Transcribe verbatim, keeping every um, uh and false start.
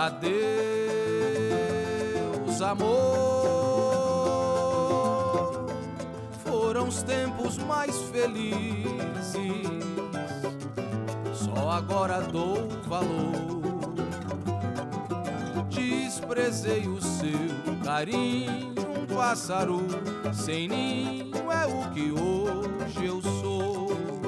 Adeus, amor. Foram os tempos mais felizes, só agora dou valor. Desprezei o seu carinho, um pássaro sem ninho é o que hoje eu sou.